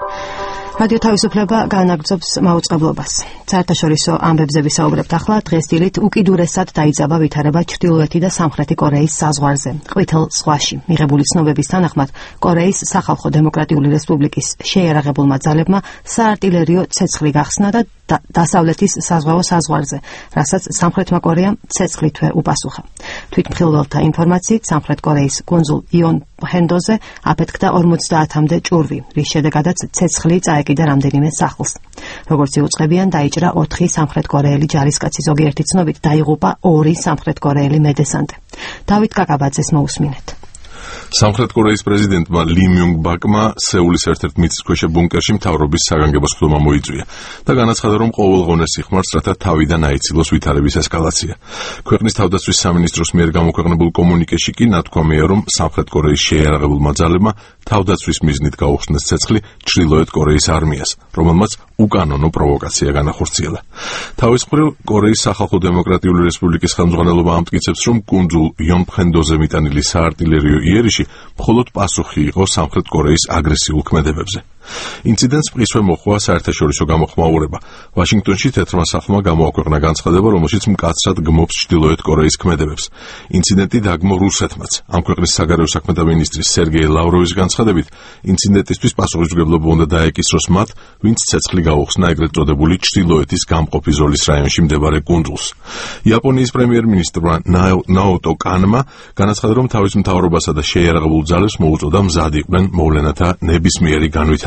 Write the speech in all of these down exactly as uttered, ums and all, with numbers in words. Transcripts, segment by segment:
რადიო თავისუფლება განაგრძობს მაუწყებლობას. საერთაშორისო ამბებზე ვისაუბრებთ ახლა. დღეს დილით უკიდურესად დაიძაბა ვითარება ჩრდილოეთი და სამხრეთი კორეის საზღვარზე, ყვითელ ზღვაში. მიღებული ცნობების თანახმად, კორეის სახალხო დემოკრატიული რესპუბლიკის შეიარაღებულმა ძალებმა საარტილერიო ცეცხლი გახსნა და დასავლეთის საზღვაო საზღვარზე, რასაც სამხრეთმა კორეამ ცეცხლითვე უპასუხა. თვითმხილველთა ინფორმაციით, სამხრეთ კორეის კუნძულ იონპჰენდოზე აფეთქდა ორმოცდაათამდე ჭურვი, რის შედეგადაც ცეცხლი წაეკიდა რამდენიმე სახლს. როგორც იუწყებიან, დაიჭრა ოთხი სამხრეთ კორეელი ჯარისკაცი, ზოგიერთი ცნობით დაიღუპა ორი სამხრეთ კორეელი მედესანტე. დავით კაკაბაძეს მოусმინეთ. სამხრეთ კორეის პრეზიდენტმა ლი მიუნგ ბაკმა სეულის ერთ-ერთ მიწისქვეშა ბუნკერში მთავრობის საგანგებო სხდომა მოიწვია და განაცხადა, რომ ყოველღონეს სიხმარს, რათა თავიდან აიცილოს ვითარების ესკალაცია. ქვეყნის თავდაცვის სამინისტროს მიერ გამოქვეყნებულ კომუნიკეში კი ნათქვამია, რომ სამხრეთ კორეის შეიარაღებულმა ძალებმა თავდაცვის მიზნით გაუხსნეს ცეცხლი ჩრდილოეთ კორეის არმიას, რომელმაც უკანონო პროვოკაცია განახორციელა. თავის მხრივ, კორეის სახალხო დემოკრატიული რესპუბლიკის ხელმძღვანელობა ამტკიცებს, რომ კუნძულ იონპჰენდოზე მიტანილი საარტილერიო იერიში მხოლოდ პასუხი იყო სამხრეთ კორეის აგრესიულ ქმედებებზე. ინციდენტს მყისვე მოჰყვა საერთაშორისო გამოხმაურება. ვაშინგტონში თეთრმა სახლმა გამოაქვეყნა განცხადება, რომელშიც მკაცრად გმობს ჩრდილოეთ კორეის ქმედებებს. ინციდენტი დაგმო რუსეთმაც. ამ ქვეყნის საგარეო საქმეთა მინისტრის სერგეი ლავროვის განცხადებით, ინციდენტისთვის პასუხისმგებლობა უნდა დაეკისროს მათ, ვინც ცეცხლი გაუხსნა ეგრეთ წოდებული ჩრდილოეთის გამყოფი ზოლის რაიონში მდებარე კუნძულს. იაპონიის პრემიერ-მინისტრმა ნაოტო კანმა განაცხადა, რომ თავის მთავრობასა და შეიარაღებულ ძალებს მოუწოდა მზად იყვნენ მოვლენათა ნებისმიერი განვითარებისთვის.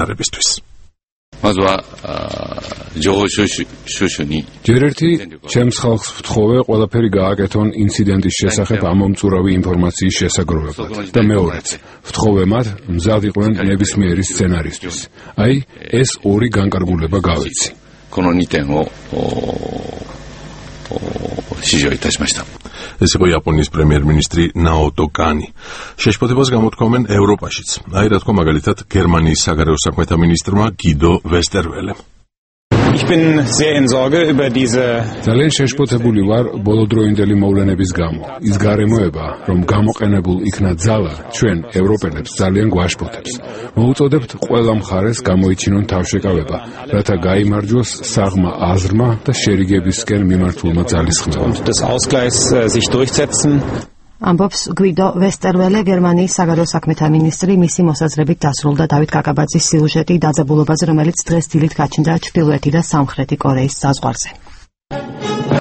ჯერ ერთი ჩემს ხალხს ვთხოვე ყველაფერი გააკეთონ ინციდენტის შესახებ ამომწურავი ინფორმაციის შესაგროვებლად და მეორეც ვთხოვე მათ მზად იყვნენ ნებისმიერი სცენარისთვის. აი, ეს ორი განკარგულება გავიცი. ეს იყო იაპონიის პრემიერ-მინისტრი ნაოტო კანი. შეშფოთებას გამოთქვამენ ევროპაშიც. აი, რა თქმა მაგალითად, გერმანიის საგარეო საქმეთა მინისტრმა გიდო ვესტერველემ. ძალიან შეშფოთებული ვარ ბოლოდროინდელი მოვლენების გამო. ის გარემოება, რომ გამოყენებულ იქნა ძალა, ჩვენ ევროპელებს ძალიან გვაშფოთებს. მოუწოდებთ ყველა მხარეს გამოიჩინონ თავშეკავება, რათა გაიმარჯვოს საღმა აზრმა და შერიგებისკენ მიმართულმა ძალისხმევამ. ამბობს გვიდო ვესტერველე, გერმანიის საგარეო საქმეთა მინისტრი. მისი მოსაზრებით დასრულდა დავით კაკაბაძის სიუჟეტი დაძაბულობაზე, რომელიც დღეს დილით გაჩნდა ჩრდილოეთი და სამხრეთი კორეის საზღვარზე.